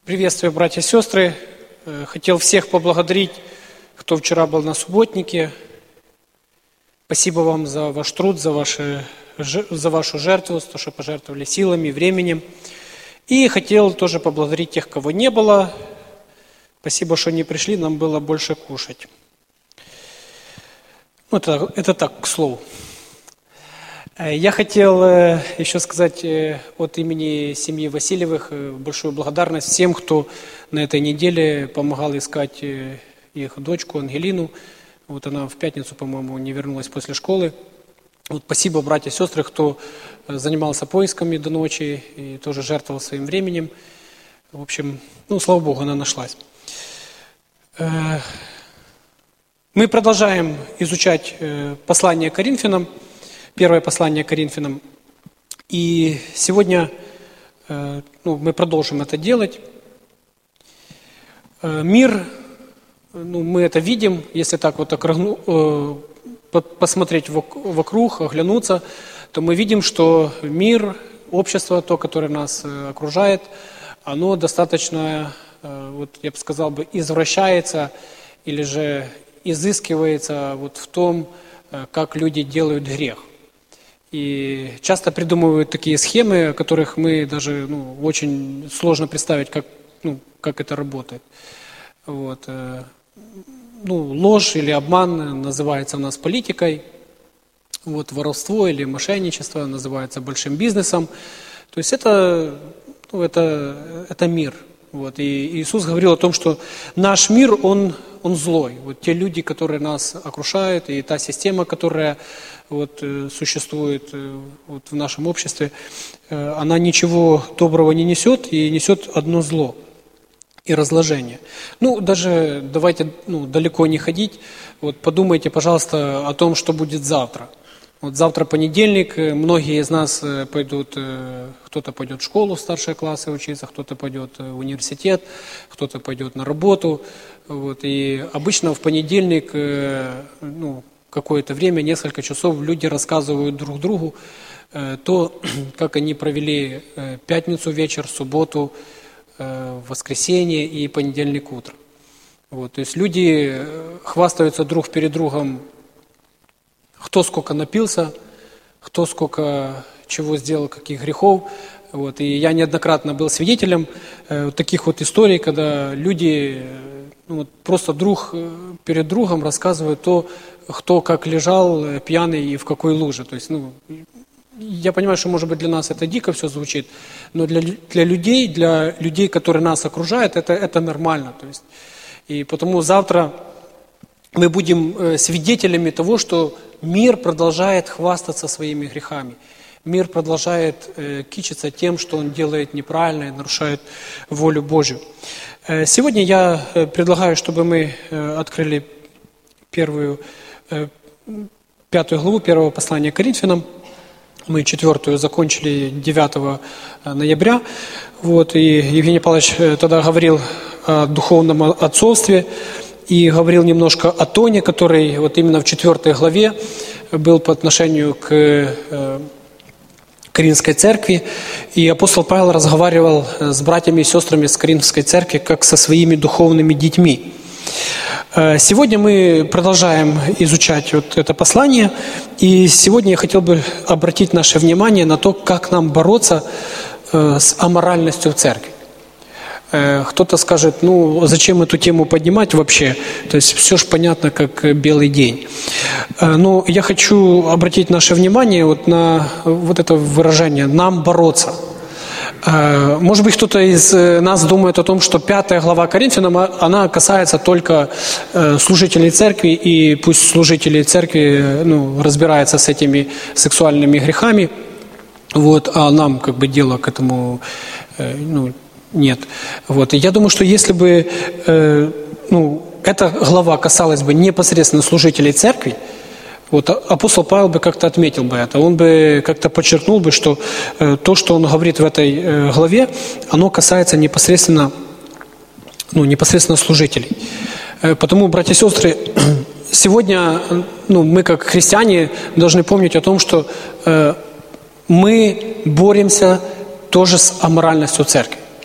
Приветствую, братья и сестры. Хотел всех поблагодарить, кто вчера был на субботнике. Спасибо вам за ваш труд, за вашу жертву, за то, что пожертвовали силами, временем. И хотел тоже поблагодарить тех, кого не было. Спасибо, что не пришли, нам было больше кушать. Это так, к слову. Я хотел еще сказать от имени семьи Васильевых большую благодарность всем, кто на этой неделе помогал искать их дочку Ангелину. Вот она в пятницу, по-моему, не вернулась после школы. Вот спасибо, братья и сестры, кто занимался поисками до ночи и тоже жертвовал своим временем. В общем, слава Богу, она нашлась. Мы продолжаем изучать послание к Коринфянам. Первое послание к Коринфянам. И сегодня мы продолжим это делать. Мир, мы это видим, если так вот посмотреть вокруг, оглянуться, то мы видим, что мир, общество, то, которое нас окружает, оно достаточно, я бы сказал, извращается или же изыскивается в том, как люди делают грех. И часто придумывают такие схемы, о которых мы даже очень сложно представить, как это работает. Ложь или обман называется у нас политикой, воровство или мошенничество называется большим бизнесом. То есть это мир. И Иисус говорил о том, что наш мир, он злой. Те люди, которые нас окружают, и та система, которая существует в нашем обществе, она ничего доброго не несет и несет одно зло и разложение. Даже давайте далеко не ходить. Подумайте, пожалуйста, о том, что будет завтра. Завтра понедельник, многие из нас пойдут, кто-то пойдет в школу, в старшие классы учиться, кто-то пойдет в университет, кто-то пойдет на работу. И обычно в понедельник какое-то время, несколько часов люди рассказывают друг другу то, как они провели пятницу вечер, субботу, воскресенье и понедельник утро. То есть люди хвастаются друг перед другом, кто сколько напился, кто сколько чего сделал, каких грехов. И я неоднократно был свидетелем таких историй, когда люди просто друг перед другом рассказывают то, кто как лежал пьяный и в какой луже. То есть, я понимаю, что, может быть, для нас это дико все звучит, но для людей, которые нас окружают, это нормально. То есть, и потому завтра мы будем свидетелями того, что мир продолжает хвастаться своими грехами. Мир продолжает кичиться тем, что он делает неправильно и нарушает волю Божью. Сегодня я предлагаю, чтобы мы открыли 5 главу 1 послания к Коринфянам. Мы 4 закончили 9 ноября. И Евгений Павлович тогда говорил о духовном отцовстве и говорил немножко о тоне, который именно в 4 главе был по отношению к Коринфской церкви. И апостол Павел разговаривал с братьями и сестрами с Коринфской церкви, как со своими духовными детьми. Сегодня мы продолжаем изучать это послание. И сегодня я хотел бы обратить наше внимание на то, как нам бороться с аморальностью в церкви. Кто-то скажет, зачем эту тему поднимать вообще? То есть все же понятно, как белый день. Но я хочу обратить наше внимание на это выражение «нам бороться». Может быть, кто-то из нас думает о том, что 5 глава Коринфянам, она касается только служителей церкви, и пусть служители церкви разбираются с этими сексуальными грехами, а нам дело к этому нет. И я думаю, что если бы эта глава касалась бы непосредственно служителей церкви, апостол Павел бы как-то отметил бы это, он бы как-то подчеркнул бы, что то, что он говорит в этой главе, оно касается непосредственно служителей. Потому, братья и сестры, сегодня мы как христиане должны помнить о том, что мы боремся тоже с аморальностью церкви.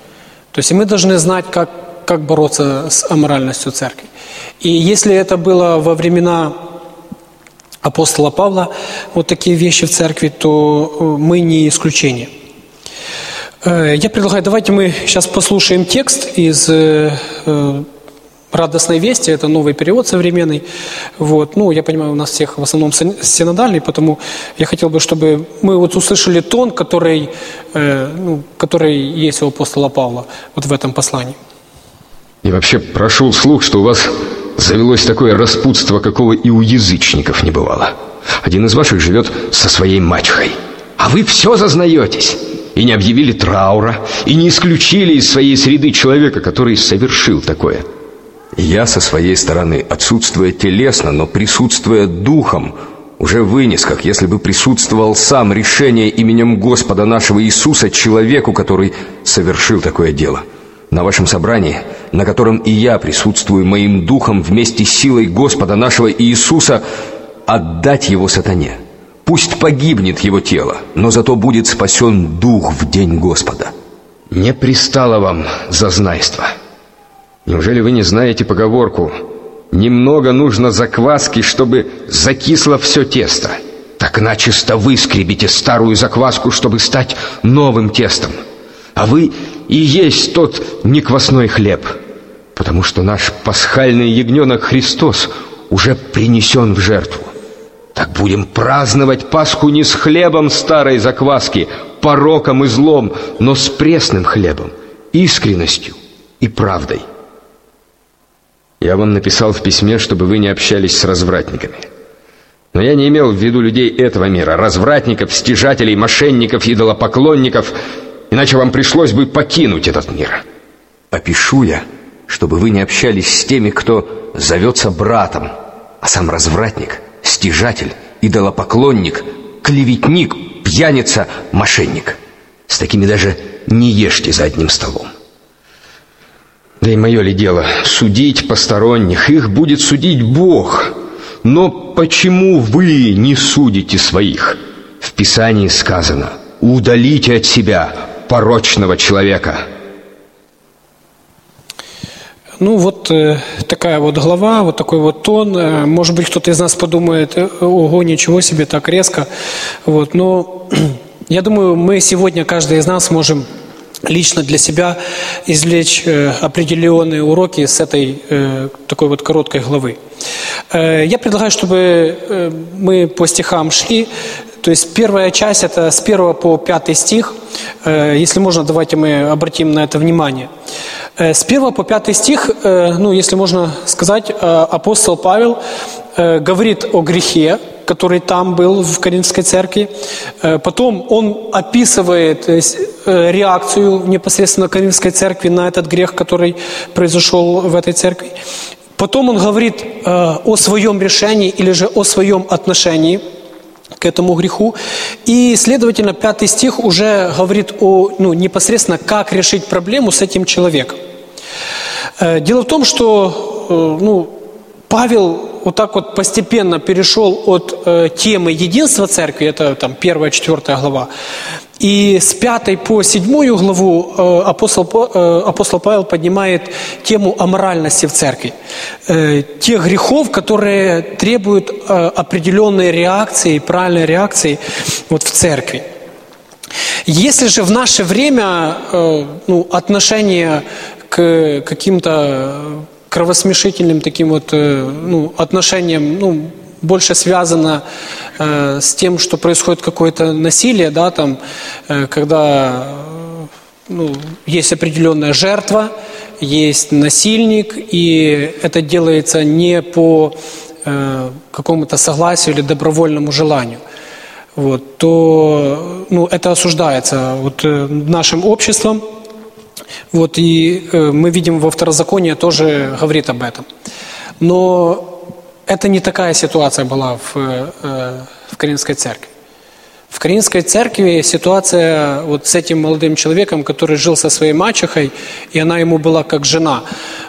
То есть и мы должны знать, как бороться с аморальностью церкви. И если это было во времена апостола Павла, вот такие вещи в церкви, то мы не исключение. Я предлагаю, давайте мы сейчас послушаем текст из «Радостной вести», это новый перевод современный. Вот. Ну, я понимаю, у нас всех в основном синодальный, потому я хотел бы, чтобы мы вот услышали тон, который есть у апостола Павла вот в этом послании. И вообще прошел слух, что у вас завелось такое распутство, какого и у язычников не бывало. Один из ваших живет со своей мачехой, а вы все зазнаетесь. И не объявили траура, и не исключили из своей среды человека, который совершил такое. Я со своей стороны, отсутствуя телесно, но присутствуя духом, уже вынес, как если бы присутствовал сам, решение именем Господа нашего Иисуса человеку, который совершил такое дело. На вашем собрании, на котором и я присутствую моим духом вместе с силой Господа нашего Иисуса, отдать его сатане. Пусть погибнет его тело, но зато будет спасен дух в день Господа. Не пристало вам зазнайство. Неужели вы не знаете поговорку: «Немного нужно закваски, чтобы закисло все тесто»? Так начисто выскребите старую закваску, чтобы стать новым тестом. А вы и есть тот неквасной хлеб, потому что наш пасхальный ягненок Христос уже принесен в жертву. Так будем праздновать Пасху не с хлебом старой закваски, пороком и злом, но с пресным хлебом, искренностью и правдой. Я вам написал в письме, чтобы вы не общались с развратниками. Но я не имел в виду людей этого мира, развратников, стяжателей, мошенников, идолопоклонников, иначе вам пришлось бы покинуть этот мир. А пишу я, чтобы вы не общались с теми, кто зовется братом, а сам развратник, стяжатель, идолопоклонник, клеветник, пьяница, мошенник. С такими даже не ешьте за одним столом. Да и мое ли дело судить посторонних? Их будет судить Бог. Но почему вы не судите своих? В Писании сказано: удалите от себя порочного человека. Ну вот такая вот глава, вот такой вот тон. Может быть, кто-то из нас подумает: ого, ничего себе, так резко. Вот, но я думаю, мы сегодня, каждый из нас, можем лично для себя извлечь определенные уроки с этой такой вот короткой главы. Я предлагаю, чтобы мы по стихам шли. То есть первая часть — это с 1 по 5 стих. Если можно, давайте мы обратим на это внимание. С 1 по 5 стих, ну, если можно сказать, апостол Павел говорит о грехе, который там был в Коринфской церкви. Потом он описывает реакцию непосредственно Коринфской церкви на этот грех, который произошел в этой церкви. Потом он говорит о своем решении или же о своем отношении к этому греху. И, следовательно, 5 стих уже говорит о, непосредственно, как решить проблему с этим человеком. Дело в том, что Павел вот так вот постепенно перешел от темы единства церкви, это там 1-4 глава, и с 5 по 7 главу апостол Павел поднимает тему аморальности в церкви, тех грехов, которые требуют определенной реакции, правильной реакции вот в церкви. Если же в наше время отношение к каким-то кровосмешительным таким вот отношениям, больше связано с тем, что происходит какое-то насилие, да, там, когда есть определенная жертва, есть насильник, и это делается не по какому-то согласию или добровольному желанию, вот, то это осуждается вот нашим обществом. Вот, и мы видим, во Второзаконии тоже говорит об этом. Но это не такая ситуация была в Коринфской церкви. В Коринфской церкви ситуация вот с этим молодым человеком, который жил со своей мачехой, и она ему была как жена,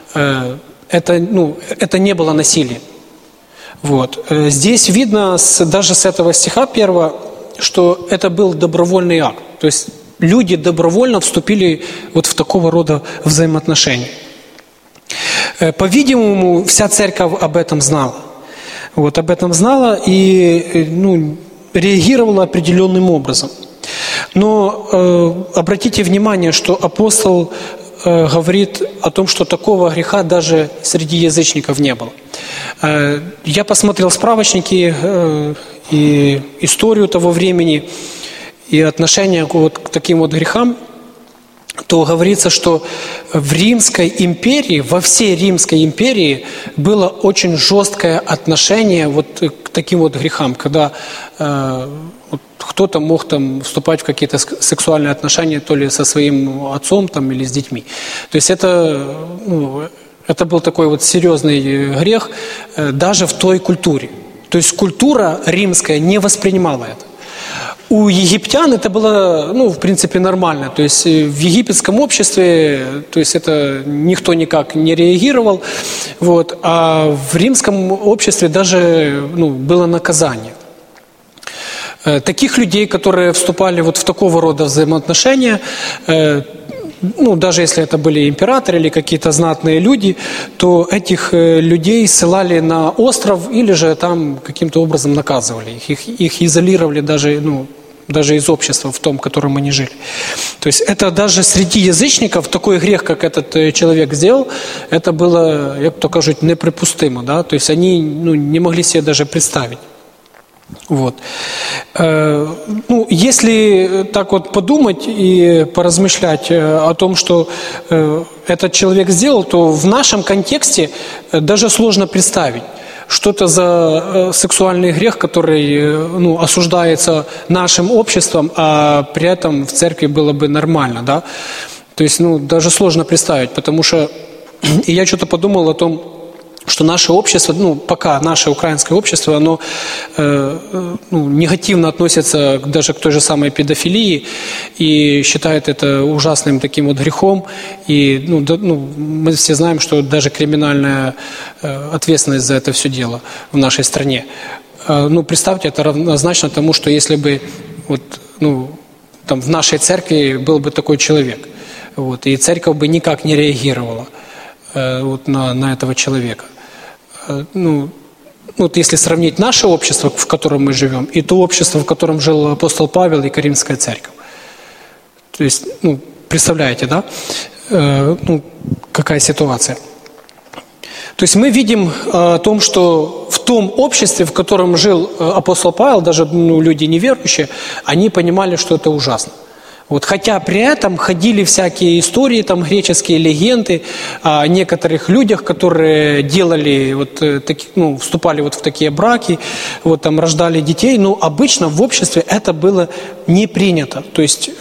это не было насилием. Вот. Здесь видно даже с этого стиха 1, что это был добровольный акт. То есть люди добровольно вступили вот в такого рода взаимоотношения. По-видимому, вся церковь об этом знала. Вот, об этом знала и реагировала определенным образом. Но обратите внимание, что апостол говорит о том, что такого греха даже среди язычников не было. Я посмотрел справочники и историю того времени, и отношение вот к таким вот грехам, то говорится, что в Римской империи, во всей Римской империи было очень жесткое отношение вот к таким вот грехам, когда вот кто-то мог там вступать в какие-то сексуальные отношения то ли со своим отцом там, или с детьми. То есть это был такой вот серьезный грех даже в той культуре. То есть культура римская не воспринимала это. У египтян это было, в принципе, нормально. То есть в египетском обществе, то есть это никто никак не реагировал. Вот, а в римском обществе даже было наказание. Таких людей, которые вступали вот в такого рода взаимоотношения, даже если это были императоры или какие-то знатные люди, то этих людей ссылали на остров или же там каким-то образом наказывали. Их изолировали даже из общества, в том, в котором они жили. То есть это даже среди язычников такой грех, как этот человек сделал, это было, як то кажуть, неприпустимо. Да? То есть они не могли себе даже представить. Вот. Если так вот подумать и поразмышлять о том, что этот человек сделал, то в нашем контексте даже сложно представить, что это за сексуальный грех, который осуждается нашим обществом, а при этом в церкви было бы нормально, да? То есть, даже сложно представить, потому что и я что-то подумал о том, что наше общество, пока наше украинское общество, оно негативно относится даже к той же самой педофилии и считает это ужасным таким вот грехом. И мы все знаем, что даже криминальная ответственность за это все дело в нашей стране. Представьте, это равнозначно тому, что если бы там в нашей церкви был бы такой человек, вот, и церковь бы никак не реагировала на этого человека. Если сравнить наше общество, в котором мы живем, и то общество, в котором жил апостол Павел и Каримская церковь. То есть, представляете, да, какая ситуация. То есть мы видим о том, что в том обществе, в котором жил апостол Павел, даже люди неверующие, они понимали, что это ужасно. Вот, хотя при этом ходили всякие истории, там, греческие легенды о некоторых людях, которые делали, вступали в такие браки, рождали детей, но обычно в обществе это было не принято. То есть,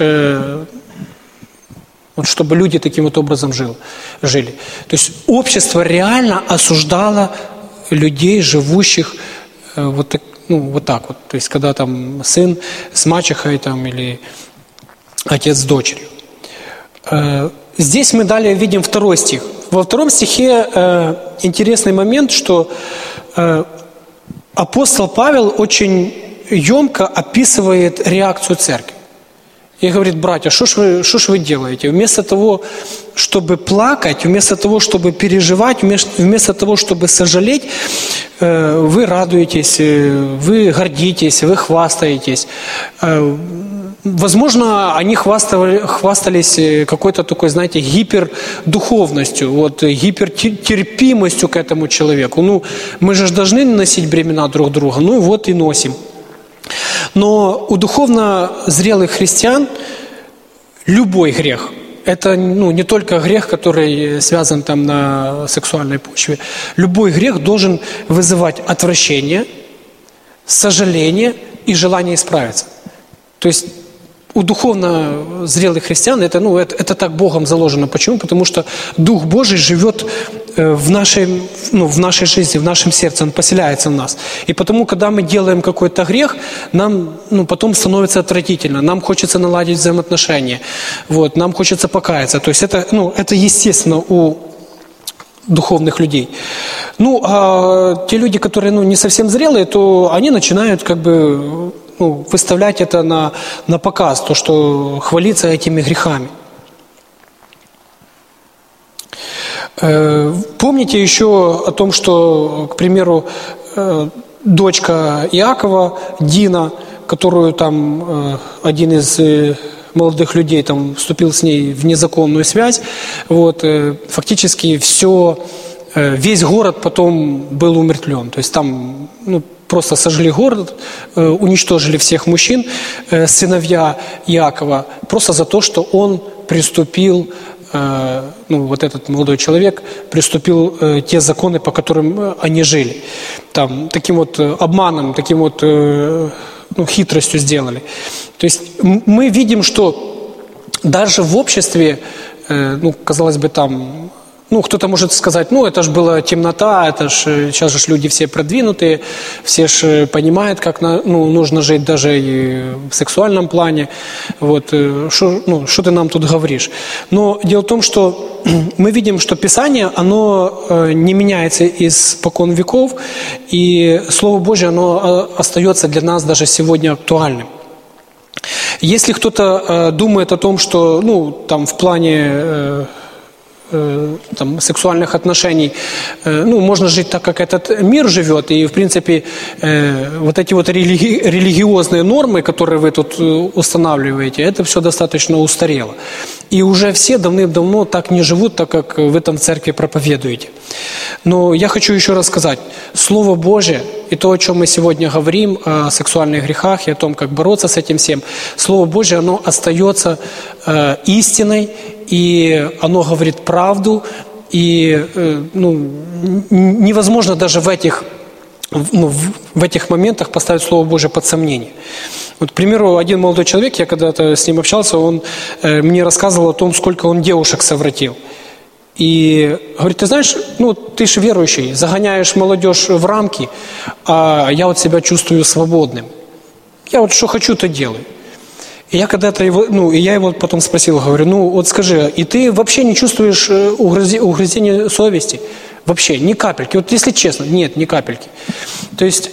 чтобы люди таким вот образом жили. То есть общество реально осуждало людей, живущих вот так вот. То есть, когда там сын с мачехой там, или отец с дочерью. Здесь мы далее видим 2 стих. Во 2 стихе интересный момент, что апостол Павел очень емко описывает реакцию церкви. И говорит: братья, что ж вы делаете? Вместо того, чтобы плакать, вместо того, чтобы переживать, вместо того, чтобы сожалеть, вы радуетесь, вы гордитесь, вы хвастаетесь. Возможно, они хвастались какой-то такой, знаете, гипердуховностью, гипертерпимостью к этому человеку. Мы же должны носить бремена друг друга, и носим. Но у духовно зрелых христиан любой грех, это не только грех, который связан там на сексуальной почве, любой грех должен вызывать отвращение, сожаление и желание исправиться. То есть у духовно зрелых христиан это так Богом заложено. Почему? Потому что Дух Божий живет в нашей жизни, в нашем сердце, Он поселяется в нас. И потому, когда мы делаем какой-то грех, нам потом становится отвратительно, нам хочется наладить взаимоотношения, нам хочется покаяться. То есть это естественно у духовных людей. А те люди, которые не совсем зрелые, то они начинают выставлять это на показ, то, что хвалиться этими грехами. Помните еще о том, что, к примеру, дочка Иакова, Дина, которую там один из молодых людей там вступил с ней в незаконную связь, фактически весь город потом был умертвлен. То есть там просто сожгли город, уничтожили всех мужчин, сыновья Иакова, просто за то, что он приступил, этот молодой человек приступил те законы, по которым они жили. Там таким вот обманом, таким вот хитростью сделали. То есть мы видим, что даже в обществе, казалось бы, там, кто-то может сказать, это же была темнота, это ж сейчас же люди все продвинутые, все же понимают, как нужно жить даже и в сексуальном плане. Что ты нам тут говоришь? Но дело в том, что мы видим, что Писание, оно не меняется испокон веков, и Слово Божье, оно остается для нас даже сегодня актуальным. Если кто-то думает о том, что в плане сексуальных отношений, можно жить так, как этот мир живет, и в принципе эти религиозные нормы, которые вы тут устанавливаете, это все достаточно устарело. И уже все давным-давно так не живут, так как вы там в церкви проповедуете. Но я хочу еще раз сказать, Слово Божие и то, о чем мы сегодня говорим, о сексуальных грехах и о том, как бороться с этим всем, Слово Божие, оно остается истиной, и оно говорит правду, и невозможно даже в этих моментах поставить Слово Божие под сомнение. К примеру, один молодой человек, я когда-то с ним общался, он мне рассказывал о том, сколько он девушек совратил. И говорит, ты знаешь, ты же верующий, загоняешь молодежь в рамки, а я себя чувствую свободным. Я что хочу, то делаю. И я когда-то его потом спросил, говорю, скажи, и ты вообще не чувствуешь угрызения совести? Вообще, ни капельки. Если честно, нет, ни капельки. То есть,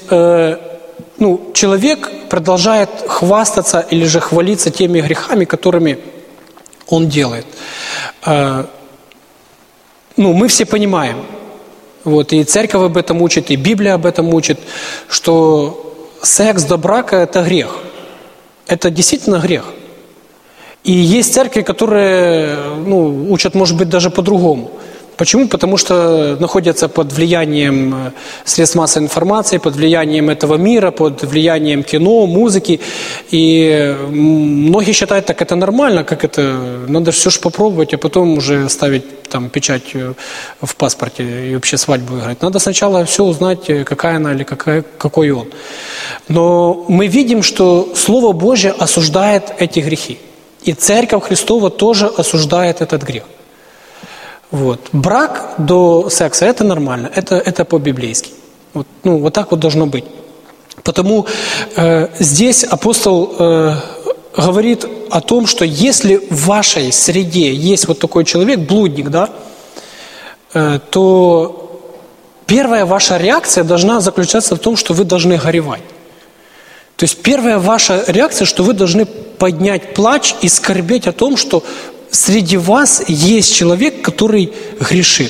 человек продолжает хвастаться или же хвалиться теми грехами, которыми он делает. Мы все понимаем, и церковь об этом учит, и Библия об этом учит, что секс до брака – это грех. Это действительно грех. И есть церкви, которые учат, может быть, даже по-другому. Почему? Потому что находятся под влиянием средств массовой информации, под влиянием этого мира, под влиянием кино, музыки. И многие считают, так это нормально, как это, надо все же попробовать, а потом уже ставить там печать в паспорте и вообще свадьбу играть. Надо сначала все узнать, какая она или какой он. Но мы видим, что Слово Божье осуждает эти грехи. И Церковь Христова тоже осуждает этот грех. Брак до секса – это нормально, это по-библейски. Вот так должно быть. Потому здесь апостол говорит о том, что если в вашей среде есть такой человек, блудник, то первая ваша реакция должна заключаться в том, что вы должны горевать. То есть первая ваша реакция, что вы должны поднять плач и скорбеть о том, что среди вас есть человек, который грешит.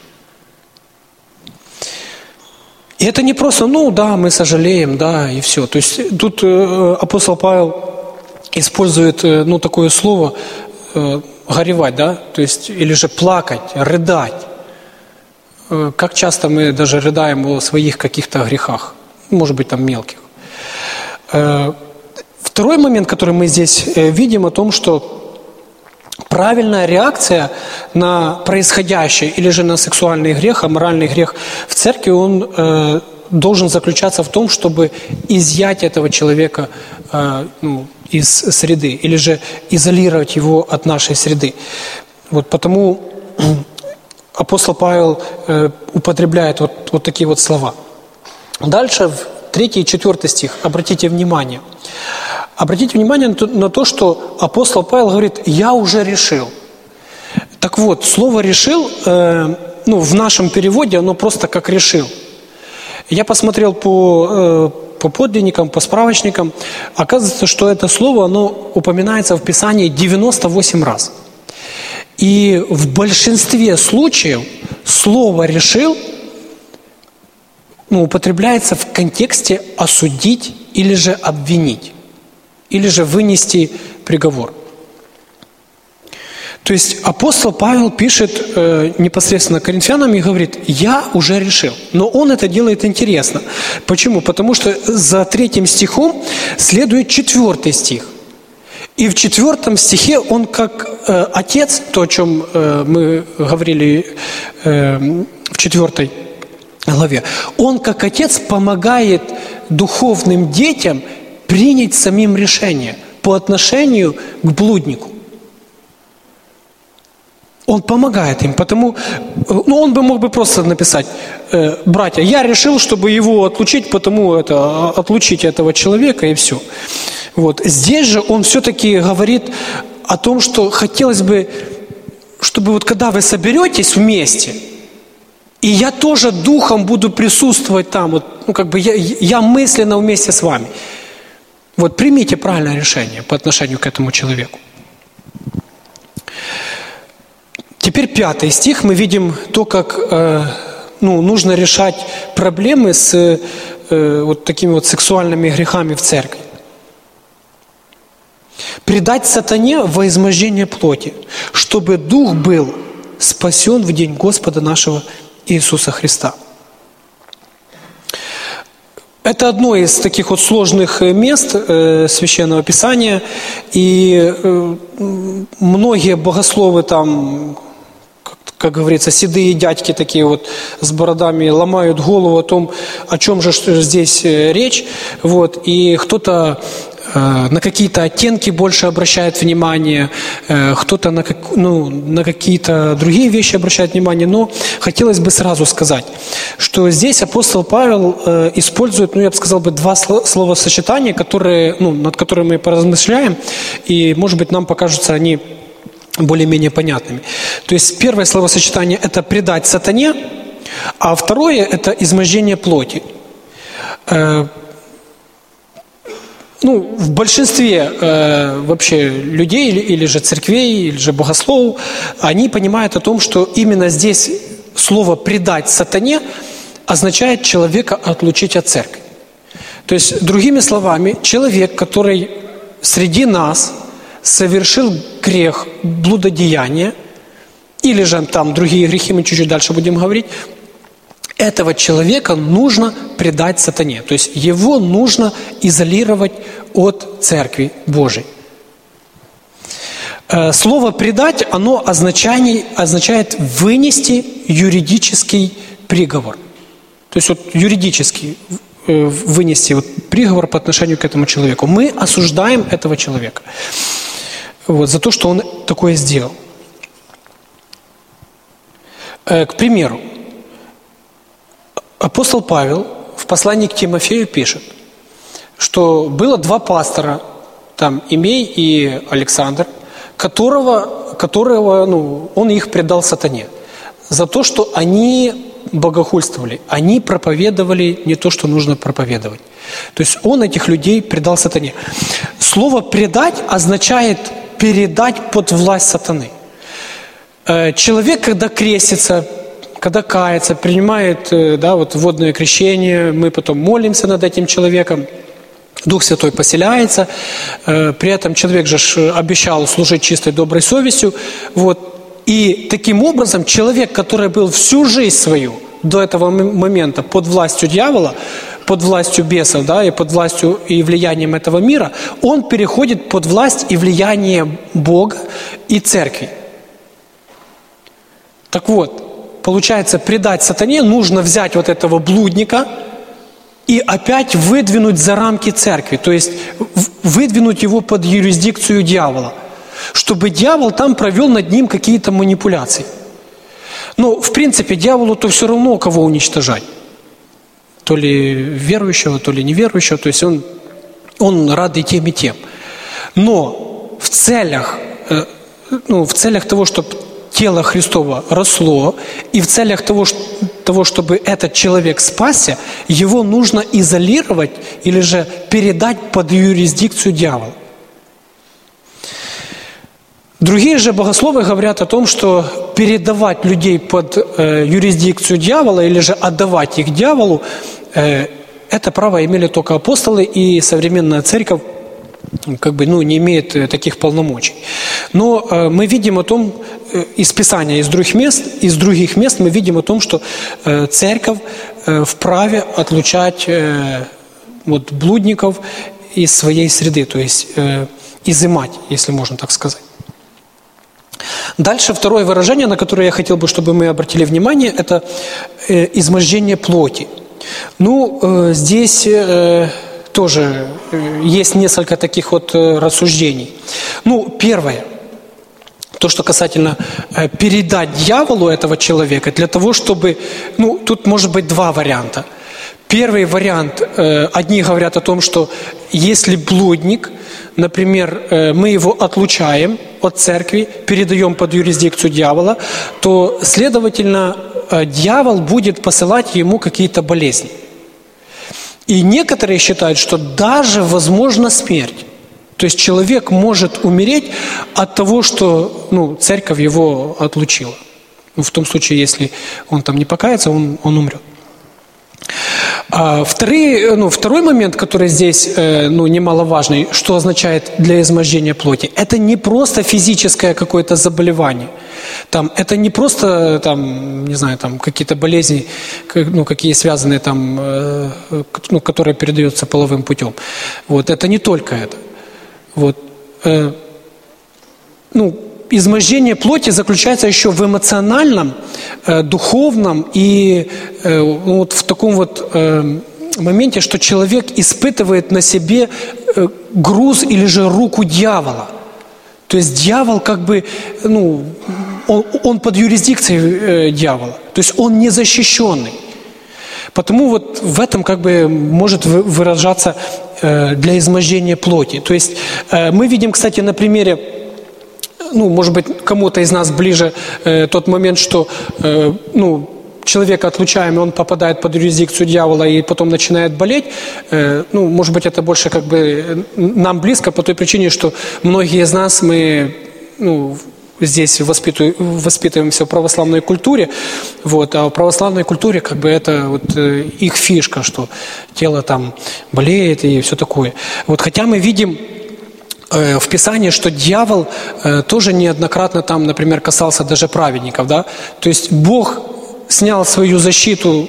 И это не просто, мы сожалеем, и все. То есть тут апостол Павел использует, такое слово горевать, то есть, или же плакать, рыдать. Как часто мы даже рыдаем о своих каких-то грехах, может быть, там мелких. Второй момент, который мы здесь видим, о том, что правильная реакция на происходящее или же на сексуальный грех, аморальный грех в церкви, он должен заключаться в том, чтобы изъять этого человека из среды или же изолировать его от нашей среды. Потому апостол Павел употребляет вот такие слова. Дальше в 3 и 4 стих, обратите внимание. Обратите внимание на то, что апостол Павел говорит, я уже решил. Так вот, слово «решил», в нашем переводе оно просто как «решил». Я посмотрел по по подлинникам, по справочникам, оказывается, что это слово, оно упоминается в Писании 98 раз. И в большинстве случаев слово «решил» употребляется в контексте осудить или же обвинить, или же вынести приговор. То есть апостол Павел пишет непосредственно Коринфянам и говорит: «Я уже решил». Но он это делает интересно. Почему? Потому что за 3 стихом следует 4 стих. И в 4 стихе он как отец, то, о чем мы говорили в 4 главе, он как отец помогает духовным детям принять самим решение по отношению к блуднику. Он помогает им, потому, он бы мог бы просто написать: братья, я решил, чтобы его отлучить, потому отлучите этого человека и все. Вот. Здесь же он все-таки говорит о том, что хотелось бы, чтобы вот когда вы соберетесь вместе, и я тоже духом буду присутствовать там, вот, я мысленно вместе с вами. Вот примите правильное решение по отношению к этому человеку. Теперь 5 стих, мы видим то, как нужно решать проблемы с вот такими вот сексуальными грехами в церкви. «Предать сатане во измождение плоти, чтобы дух был спасен в день Господа нашего Иисуса Христа». Это одно из таких вот сложных мест Священного Писания, и многие богословы там, как говорится, седые дядьки такие вот с бородами ломают голову о том, о чем же здесь речь, вот, и кто-то на какие-то оттенки больше обращает внимание, кто-то на какие-то другие вещи обращает внимание, но хотелось бы сразу сказать, что здесь апостол Павел использует, я бы сказал, 2 словосочетания, над которыми мы поразмышляем, и, может быть, нам покажутся они более-менее понятными. То есть первое словосочетание – это «предать сатане», а второе – это «измождение плоти». В большинстве вообще людей или же церквей, или же богословов, они понимают о том, что именно здесь слово «предать сатане» означает человека отлучить от церкви. То есть, другими словами, человек, который среди нас совершил грех блудодеяния, или же там другие грехи, мы чуть-чуть дальше будем говорить, этого человека нужно предать сатане. То есть его нужно изолировать от Церкви Божией. Слово «предать», оно означает вынести юридический приговор. То есть вот юридически вынести приговор по отношению к этому человеку. Мы осуждаем этого человека за то, что он такое сделал. К примеру, апостол Павел в послании к Тимофею пишет, что было 2 пастора, там Имей и Александр, которого он их предал сатане за то, что они богохульствовали, они проповедовали не то, что нужно проповедовать. То есть он этих людей предал сатане. Слово «предать» означает передать под власть сатаны. Человек, когда крестится, когда кается, принимает водное крещение, мы потом молимся над этим человеком, Дух Святой поселяется, при этом человек же обещал служить чистой, доброй совестью, и таким образом человек, который был всю жизнь свою до этого момента под властью дьявола, под властью бесов, и под властью и влиянием этого мира, он переходит под власть и влияние Бога и Церкви. Так вот, получается, предать сатане нужно взять вот этого блудника и опять выдвинуть за рамки церкви, то есть выдвинуть его под юрисдикцию дьявола, чтобы дьявол там провел над ним какие-то манипуляции. Но, в принципе, дьяволу-то все равно кого уничтожать. То ли верующего, то ли неверующего, то есть он рад и тем, и тем. Но в целях того, чтобы тело Христово росло, и в целях того, того, чтобы этот человек спасся, его нужно изолировать или же передать под юрисдикцию дьявола. Другие же богословы говорят о том, что передавать людей под юрисдикцию дьявола или же отдавать их дьяволу, это право имели только апостолы, и современная церковь не имеет таких полномочий. Но мы видим о том, из Писания, из других мест мы видим о том, что церковь вправе отлучать блудников из своей среды, то есть изымать, если можно так сказать. Дальше второе выражение, на которое я хотел бы, чтобы мы обратили внимание, это измождение плоти. Здесь тоже есть несколько таких рассуждений. Первое, то, что касательно передать дьяволу этого человека, для того, чтобы, тут может быть два варианта. Первый вариант, одни говорят о том, что если блудник, например, мы его отлучаем от церкви, передаем под юрисдикцию дьявола, то, следовательно, дьявол будет посылать ему какие-то болезни. И некоторые считают, что даже возможна смерть. То есть человек может умереть от того, что церковь его отлучила. В том случае, если он там не покается, он умрет. Второй момент, который здесь немаловажный, что означает для измождения плоти, это не просто физическое какое-то заболевание. Это не просто какие-то болезни, какие связаны которые передаются половым путем. Это не только это. Измождение плоти заключается еще в эмоциональном, духовном и в таком моменте, что человек испытывает на себе груз или же руку дьявола. То есть дьявол он под юрисдикцией дьявола. То есть он незащищенный. Потому в этом может выражаться для измождения плоти. То есть мы видим, кстати, на примере, может быть, кому-то из нас ближе тот момент, что человека отлучаем, и он попадает под юрисдикцию дьявола и потом начинает болеть. Может быть, это больше нам близко по той причине, что многие из нас, мы здесь воспитываемся в православной культуре, а в православной культуре это их фишка, что тело болеет и все такое. Хотя мы видим в Писании, что дьявол тоже неоднократно например, касался даже праведников, да? То есть Бог снял свою защиту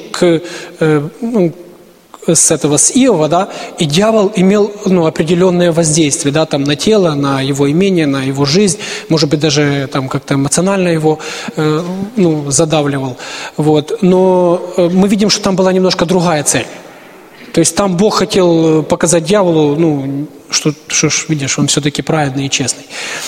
с Иова, да, и дьявол имел определенное воздействие, да, на тело, на его имение, на его жизнь, может быть, даже как-то эмоционально его задавливал. Но мы видим, что там была немножко другая цель. То есть там Бог хотел показать дьяволу, что видишь, он все-таки праведный и честный.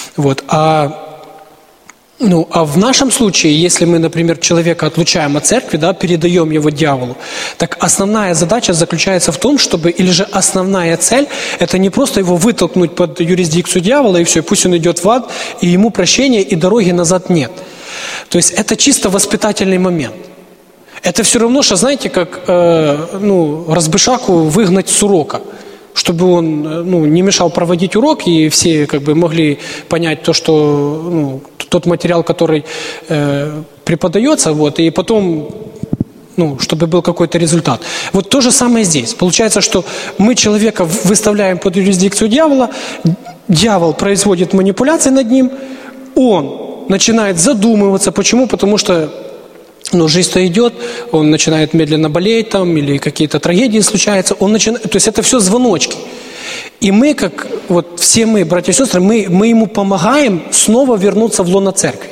А в нашем случае, если мы, например, человека отлучаем от церкви, да, передаем его дьяволу, так основная задача заключается в том, чтобы, или же основная цель, это не просто его вытолкнуть под юрисдикцию дьявола, и все, и пусть он идет в ад, и ему прощения, и дороги назад нет. То есть это чисто воспитательный момент. Это все равно, что, знаете, как разбышаку выгнать с урока, чтобы он не мешал проводить урок, и все могли понять то, что тот материал, который преподается, и потом, чтобы был какой-то результат. То же самое здесь. Получается, что мы человека выставляем под юрисдикцию дьявола, дьявол производит манипуляции над ним, он начинает задумываться. Почему? Потому что жизнь-то идет, он начинает медленно болеть или какие-то трагедии случаются, то есть это все звоночки. И мы, все мы, братья и сестры, мы ему помогаем снова вернуться в лоно церкви.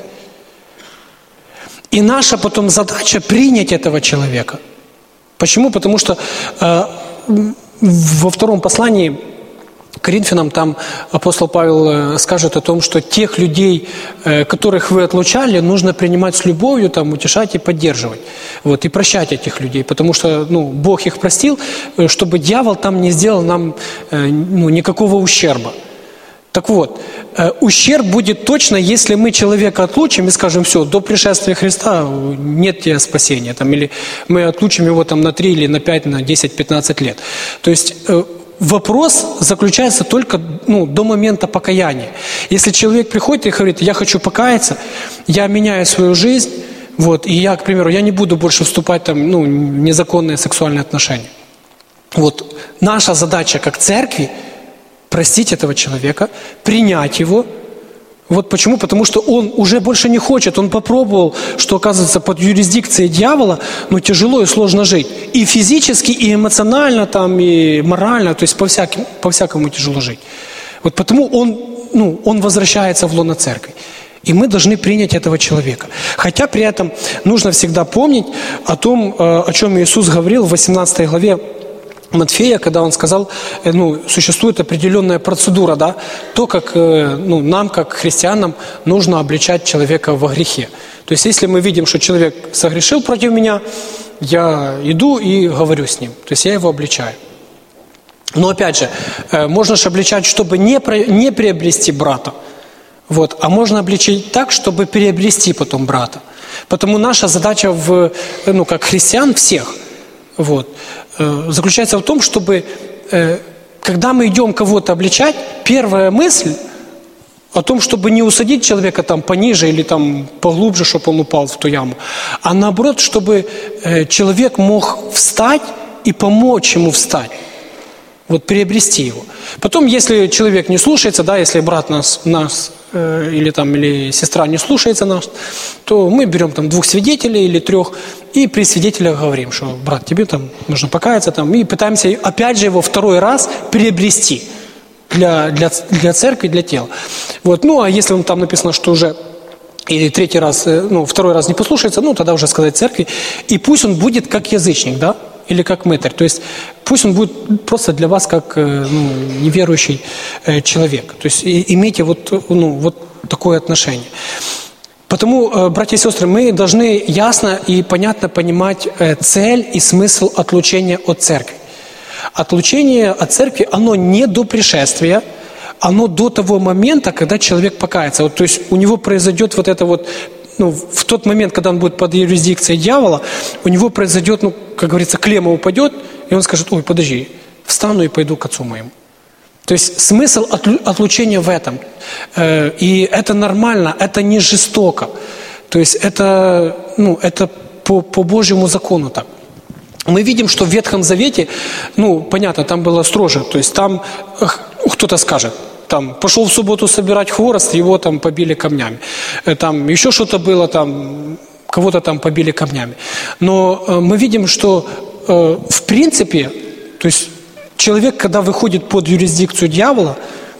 И наша потом задача принять этого человека. Почему? Потому что во втором послании к Коринфянам там апостол Павел скажет о том, что тех людей, которых вы отлучали, нужно принимать с любовью, утешать и поддерживать. И прощать этих людей, потому что Бог их простил, чтобы дьявол не сделал нам никакого ущерба. Так вот, ущерб будет точно, если мы человека отлучим и скажем: все, до пришествия Христа нет тебе спасения. Там, или мы отлучим его там, на 3 или на 5, на 10-15 лет. То есть вопрос заключается только до момента покаяния. Если человек приходит и говорит: я хочу покаяться, я меняю свою жизнь, вот, и я, к примеру, я не буду больше вступать там, в незаконные сексуальные отношения. Вот, наша задача как церкви — простить этого человека, принять его. Вот почему? Потому что он уже больше не хочет, он попробовал, что, оказывается, под юрисдикцией дьявола, тяжело и сложно жить. И физически, и эмоционально, там, и морально, то есть по-всякому тяжело жить. Вот потому он возвращается в лоно церкви. И мы должны принять этого человека. Хотя при этом нужно всегда помнить о том, о чем Иисус говорил в 18 главе Матфея, когда он сказал, существует определенная процедура, да, то, как нам, как христианам, нужно обличать человека во грехе. То есть, если мы видим, что человек согрешил против меня, я иду и говорю с ним. То есть, я его обличаю. Но, опять же, можно же обличать, чтобы не приобрести брата. Вот, а можно обличить так, чтобы приобрести потом брата. Потому наша задача как христиан всех, заключается в том, чтобы, когда мы идем кого-то обличать, первая мысль о том, чтобы не усадить человека там пониже или там поглубже, чтобы он упал в ту яму, а наоборот, чтобы человек мог встать и помочь ему встать. Вот, приобрести его. Потом, если человек не слушается, да, если брат нас или сестра не слушается нас, то мы берем там 2 свидетелей или 3, и при свидетелях говорим, что: брат, тебе там нужно покаяться, там, и пытаемся опять же его второй раз приобрести для церкви, для тела. Вот, а если там написано, что уже или 3 раз, второй раз не послушается, тогда уже сказать церкви, и пусть он будет как язычник, да, или как мытарь. То есть пусть он будет просто для вас как неверующий человек. То есть имейте вот такое отношение. Потому, братья и сестры, мы должны ясно и понятно понимать цель и смысл отлучения от церкви. Отлучение от церкви, оно не до пришествия, оно до того момента, когда человек покается. То есть у него произойдет в тот момент, когда он будет под юрисдикцией дьявола, у него произойдет, как говорится, клемма упадет, и он скажет: ой, подожди, встану и пойду к отцу моему. То есть смысл отлучения в этом. И это нормально, это не жестоко. То есть это по Божьему закону так. Мы видим, что в Ветхом Завете, понятно, там было строже. То есть там кто-то скажет, там, пошел в субботу собирать хворост, его там побили камнями. Там еще что-то было, там, кого-то там побили камнями. Но мы видим, что в принципе, то есть человек, когда выходит под юрисдикцию дьявола,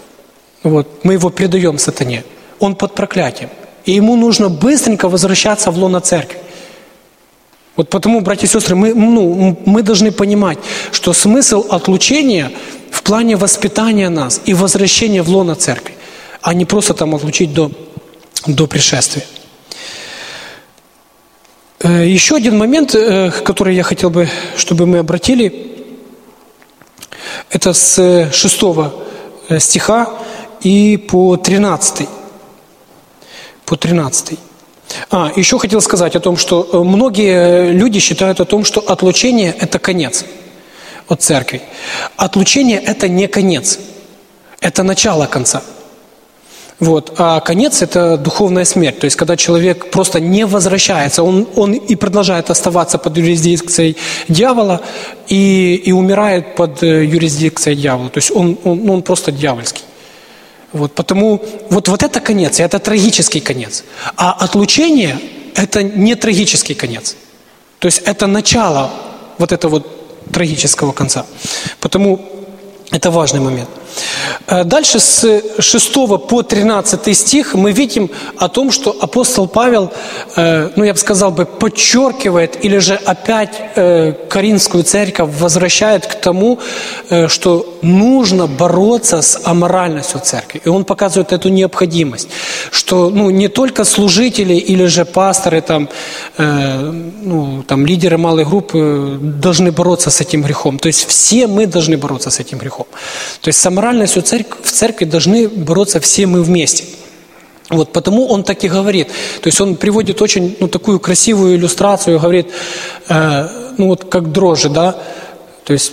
мы его предаем сатане, он под проклятием. И ему нужно быстренько возвращаться в лоно церкви. Вот потому, братья и сестры, мы должны понимать, что смысл отлучения в плане воспитания нас и возвращения в лоно церкви, а не просто там отлучить до пришествия. Еще один момент, который я хотел бы, чтобы мы обратили, это с 6 стиха и по 13. Еще хотел сказать о том, что многие люди считают о том, что отлучение – это конец от церкви. Отлучение – это не конец, это начало конца. А конец – это духовная смерть. То есть, когда человек просто не возвращается, он и продолжает оставаться под юрисдикцией дьявола и умирает под юрисдикцией дьявола. То есть, он просто дьявольский. Потому вот это конец, и это трагический конец. А отлучение – это не трагический конец. То есть, это начало этого трагического конца. Потому это важный момент. Дальше с 6 по 13 стих мы видим о том, что апостол Павел, я бы сказал, подчеркивает или же опять Коринфскую церковь возвращает к тому, что нужно бороться с аморальностью церкви. И он показывает эту необходимость, что не только служители или же пасторы, там лидеры малой группы должны бороться с этим грехом. То есть все мы должны бороться с этим грехом. То есть с аморальностью в церкви должны бороться все мы вместе. Вот потому он так и говорит. То есть он приводит очень такую красивую иллюстрацию, говорит, как дрожжи, да. То есть,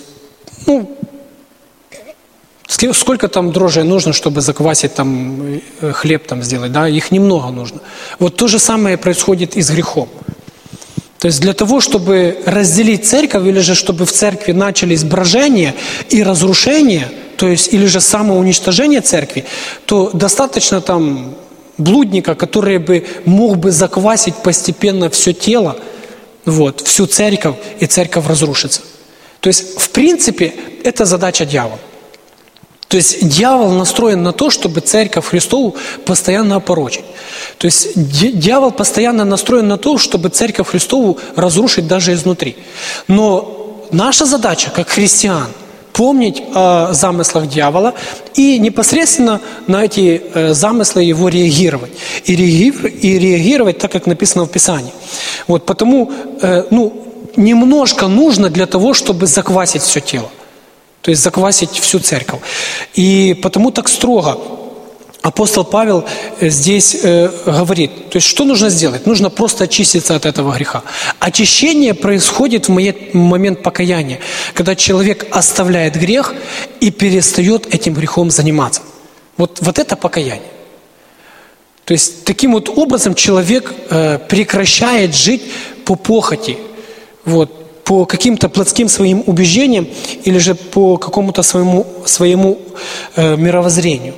сколько там дрожжей нужно, чтобы заквасить там хлеб там сделать, да? Их немного нужно. Вот то же самое происходит и с грехом. То есть для того, чтобы разделить церковь, или же чтобы в церкви начались брожения и разрушения, то есть или же самоуничтожение церкви, то достаточно там блудника, который бы мог бы заквасить постепенно все тело, всю церковь, и церковь разрушится. То есть, в принципе, это задача дьявола. То есть, дьявол настроен на то, чтобы церковь Христову постоянно опорочить. То есть, дьявол постоянно настроен на то, чтобы церковь Христову разрушить даже изнутри. Но наша задача, как христиан, помнить о замыслах дьявола и непосредственно на эти замыслы его реагировать. И реагировать так, как написано в Писании. Вот, потому, немножко нужно для того, чтобы заквасить все тело. То есть заквасить всю церковь. И потому так строго апостол Павел здесь говорит. То есть что нужно сделать? Нужно просто очиститься от этого греха. Очищение происходит в момент покаяния, когда человек оставляет грех и перестает этим грехом заниматься. Вот это покаяние. То есть таким вот образом человек прекращает жить по похоти, по каким-то плотским своим убеждениям или же по какому-то своему мировоззрению.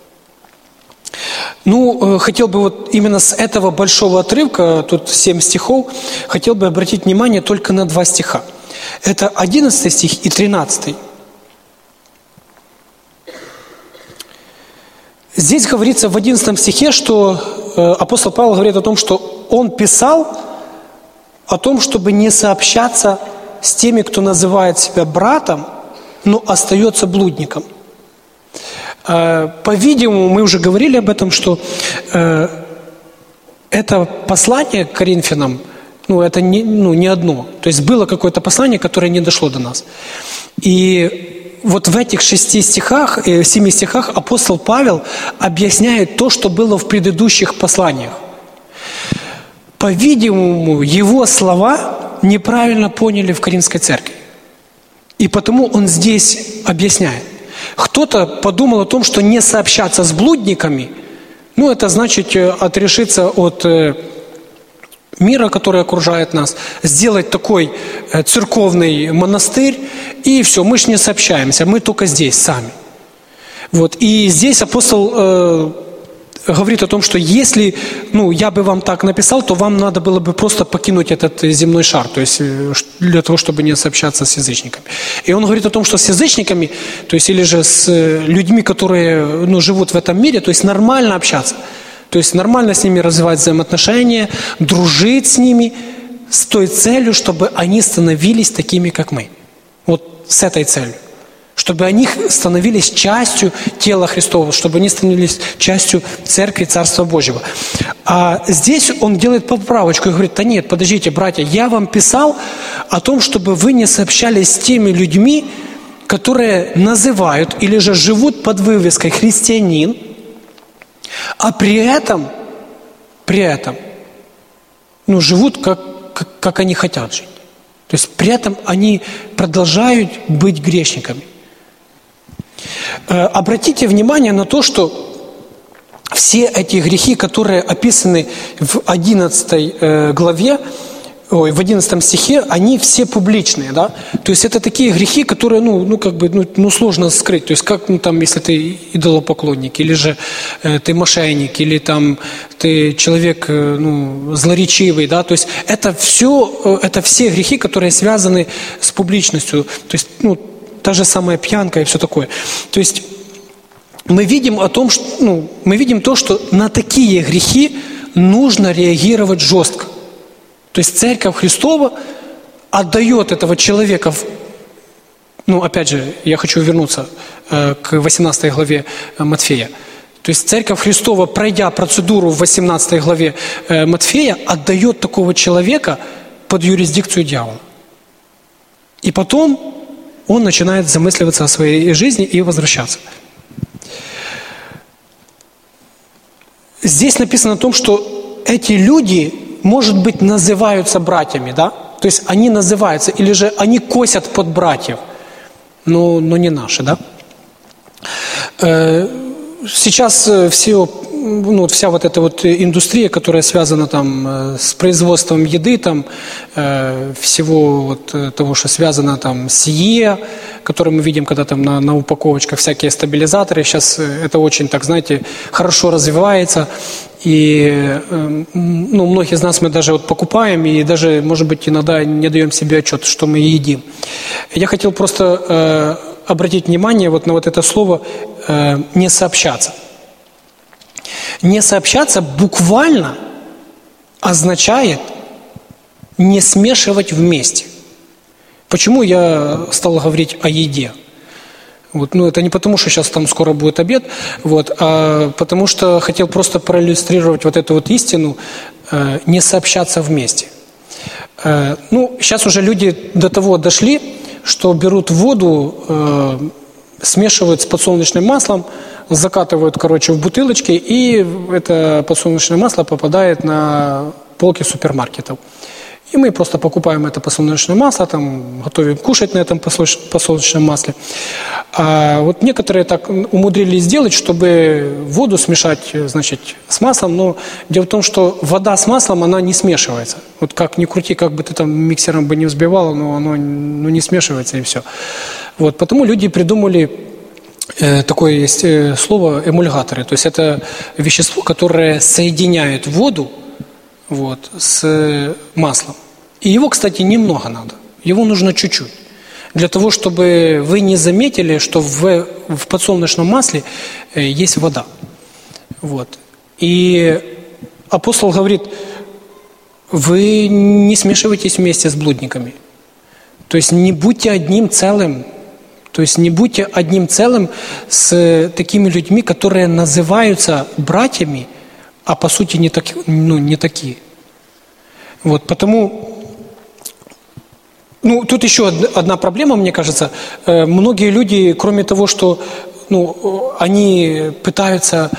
Хотел бы именно с этого большого отрывка, тут 7 стихов, хотел бы обратить внимание только на 2 стиха. Это 11 стих и 13. Здесь говорится в 11 стихе, что апостол Павел говорит о том, что он писал о том, чтобы не сообщаться с теми, кто называет себя братом, но остается блудником. По-видимому, мы уже говорили об этом, что это послание к Коринфянам, это не одно. То есть было какое-то послание, которое не дошло до нас. И вот в этих 7 стихах апостол Павел объясняет то, что было в предыдущих посланиях. По-видимому, его слова неправильно поняли в Коринфской церкви. И потому он здесь объясняет. Кто-то подумал о том, что не сообщаться с блудниками, это значит отрешиться от мира, который окружает нас, сделать такой церковный монастырь, и все, мы ж не сообщаемся, мы только здесь сами. И здесь апостол говорит о том, что если, я бы вам так написал, то вам надо было бы просто покинуть этот земной шар, то есть для того, чтобы не сообщаться с язычниками. И он говорит о том, что с язычниками, то есть или же с людьми, которые живут в этом мире, то есть нормально общаться, то есть нормально с ними развивать взаимоотношения, дружить с ними с той целью, чтобы они становились такими, как мы. С этой целью. Чтобы они становились частью тела Христова, чтобы они становились частью Церкви Царства Божьего. А здесь он делает поправочку и говорит: нет, подождите, братья, я вам писал о том, чтобы вы не сообщались с теми людьми, которые называют или же живут под вывеской «христианин», а при этом живут, как они хотят жить. То есть при этом они продолжают быть грешниками. Обратите внимание на то, что все эти грехи, которые описаны в 11 главе, в 11 стихе, они все публичные, да? То есть это такие грехи, которые, сложно скрыть. То есть как, если ты идолопоклонник, или же ты мошенник, или ты человек, злоречивый, да? То есть это все грехи, которые связаны с публичностью. То есть, та же самая пьянка и все такое. То есть мы видим то, что на такие грехи нужно реагировать жестко. То есть Церковь Христова отдает этого человека, опять же, я хочу вернуться к 18 главе Матфея. То есть Церковь Христова, пройдя процедуру в 18 главе Матфея, отдает такого человека под юрисдикцию дьявола. И потом он начинает замысливаться о своей жизни и возвращаться. Здесь написано о том, что эти люди, может быть, называются братьями, да? То есть они называются, или же они косят под братьев, но не наши, да? Сейчас вся вот эта вот индустрия, которая связана там с производством еды, там всего вот того, что связано там с ЕЕ, который мы видим, когда там на упаковочках всякие стабилизаторы, сейчас это очень, так знаете, хорошо развивается, и многие из нас мы даже вот покупаем, и даже, может быть, иногда не даем себе отчет, что мы едим. Я хотел просто обратить внимание вот на вот это слово «не сообщаться». Не сообщаться буквально означает не смешивать вместе. Почему я стал говорить о еде? Вот, это не потому, что сейчас там скоро будет обед, а потому что хотел просто проиллюстрировать вот эту вот истину, не сообщаться вместе. Сейчас уже люди до того дошли, что берут воду, смешивают с подсолнечным маслом, закатывают, в бутылочки, и это подсолнечное масло попадает на полки супермаркетов. И мы просто покупаем это подсолнечное масло, там, готовим кушать на этом подсолнечном масле. А вот некоторые так умудрились сделать, чтобы воду смешать, с маслом, но дело в том, что вода с маслом, она не смешивается. Вот как ни крути, как бы ты там миксером бы не взбивала, но оно не смешивается, и все. Вот, потому люди придумали такое есть слово эмульгаторы, то есть это вещество, которое соединяет воду с маслом. И его, кстати, немного надо. Его нужно чуть-чуть. Для того, чтобы вы не заметили, что в подсолнечном масле есть вода. И апостол говорит, вы не смешивайтесь вместе с блудниками. То есть не будьте одним целым. То есть не будьте одним целым с такими людьми, которые называются братьями, а по сути не такие. Потому, тут еще одна проблема, мне кажется. Многие люди, кроме того, что они пытаются,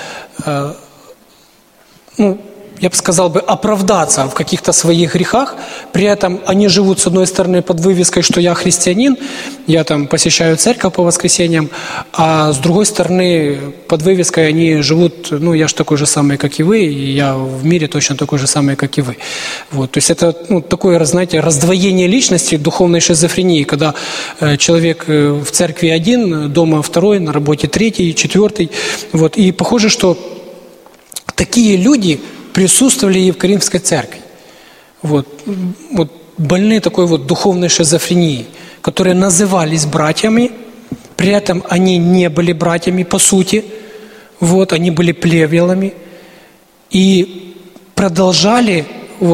я бы сказал, оправдаться в каких-то своих грехах, при этом они живут, с одной стороны, под вывеской, что я христианин, я там посещаю церковь по воскресеньям, а с другой стороны, под вывеской они живут, я же такой же самый, как и вы, и я в мире точно такой же самый, как и вы. То есть это такое, знаете, раздвоение личности, духовной шизофрении, когда человек в церкви один, дома второй, на работе третий, четвертый. И похоже, что такие люди присутствовали и в Коринфской церкви. Больные такой духовной шизофренией, которые назывались братьями, при этом они не были братьями по сути, они были плевелами и продолжали,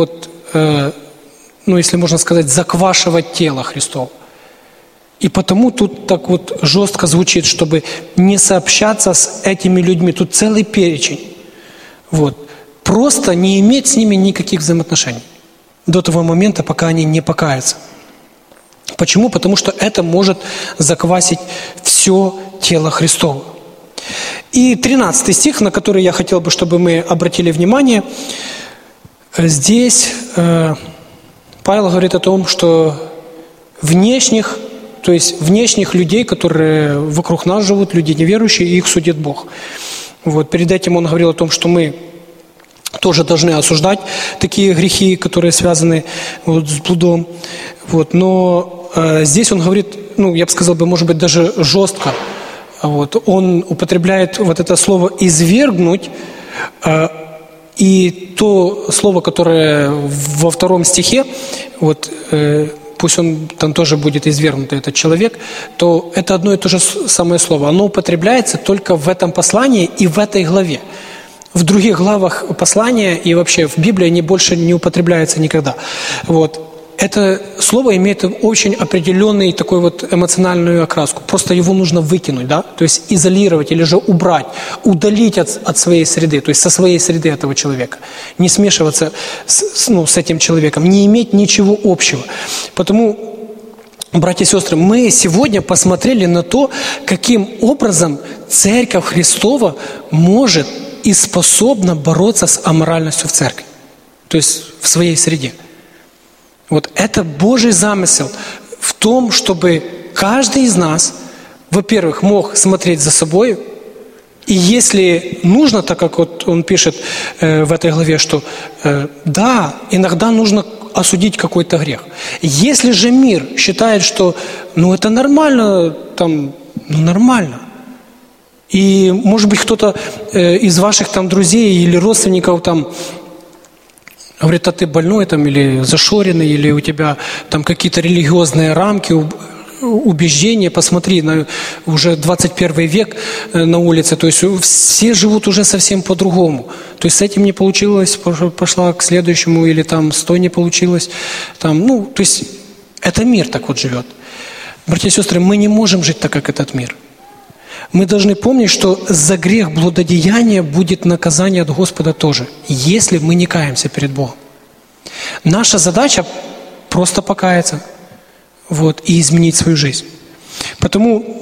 если можно сказать, заквашивать тело Христово. И потому тут так жестко звучит, чтобы не сообщаться с этими людьми. Тут целый перечень. Просто не иметь с ними никаких взаимоотношений до того момента, пока они не покаятся. Почему? Потому что это может заквасить все тело Христово. И 13 стих, на который я хотел бы, чтобы мы обратили внимание, здесь Павел говорит о том, что внешних людей, которые вокруг нас живут, люди неверующие, их судит Бог. Перед этим он говорил о том, что мы тоже должны осуждать такие грехи, которые связаны с блудом. Но здесь он говорит, я бы сказал, может быть, даже жестко. Он употребляет это слово «извергнуть», и то слово, которое во 2 стихе, пусть он там тоже будет извергнут, этот человек, то это одно и то же самое слово. Оно употребляется только в этом послании и в этой главе. В других главах послания и вообще в Библии они больше не употребляются никогда. это слово имеет очень определенный такой вот эмоциональную окраску. Просто его нужно выкинуть, да? То есть изолировать или же убрать, удалить от своей среды, то есть со своей среды этого человека. Не смешиваться с этим человеком, не иметь ничего общего. Потому, братья и сестры, мы сегодня посмотрели на то, каким образом Церковь Христова может и способна бороться с аморальностью в церкви, то есть в своей среде. Вот это Божий замысел в том, чтобы каждый из нас, во-первых, мог смотреть за собой, и если нужно, так как вот он пишет в этой главе, что да, иногда нужно осудить какой-то грех. Если же мир считает, что это нормально, нормально. И, может быть, кто-то из ваших друзей или родственников говорит, а ты больной или зашоренный, или у тебя какие-то религиозные рамки, убеждения. Посмотри, уже 21 век на улице, то есть все живут уже совсем по-другому. То есть с этим не получилось, пошла к следующему, или с той не получилось. То есть это мир так вот живет. Братья и сестры, мы не можем жить так, как этот мир. Мы должны помнить, что за грех блудодеяния будет наказание от Господа тоже, если мы не каемся перед Богом. Наша задача просто покаяться и изменить свою жизнь. Потому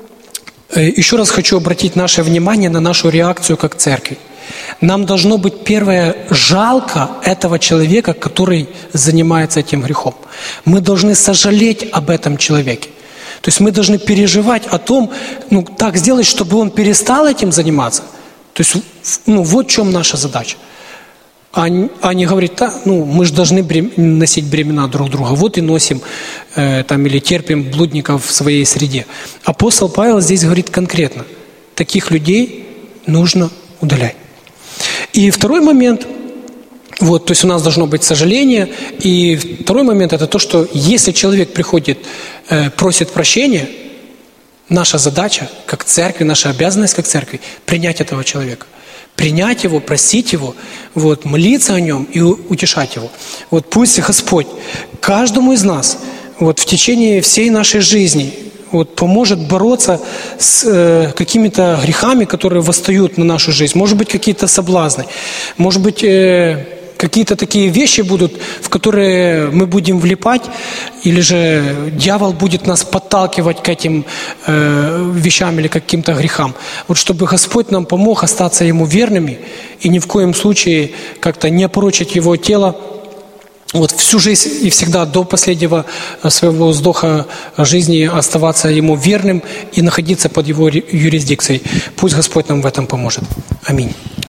еще раз хочу обратить наше внимание на нашу реакцию как церкви. Нам должно быть первое жалко этого человека, который занимается этим грехом. Мы должны сожалеть об этом человеке. То есть мы должны переживать о том, так сделать, чтобы он перестал этим заниматься. То есть, вот в чем наша задача. А не говорить, мы же должны носить бремена друг друга. Вот и носим, или терпим блудников в своей среде. Апостол Павел здесь говорит конкретно, таких людей нужно удалять. И второй момент, то есть у нас должно быть сожаление. И второй момент, это то, что если человек приходит, просит прощения, наша задача, как церкви, наша обязанность как церкви, принять этого человека. Принять его, просить его, молиться о нем и утешать его. Пусть Господь каждому из нас в течение всей нашей жизни поможет бороться с какими-то грехами, которые восстают на нашу жизнь. Может быть, какие-то соблазны. Может быть, какие-то такие вещи будут, в которые мы будем влипать, или же дьявол будет нас подталкивать к этим вещам или к каким-то грехам. Чтобы Господь нам помог остаться Ему верными и ни в коем случае как-то не опорочить Его тело всю жизнь и всегда до последнего своего вздоха жизни оставаться Ему верным и находиться под Его юрисдикцией. Пусть Господь нам в этом поможет. Аминь.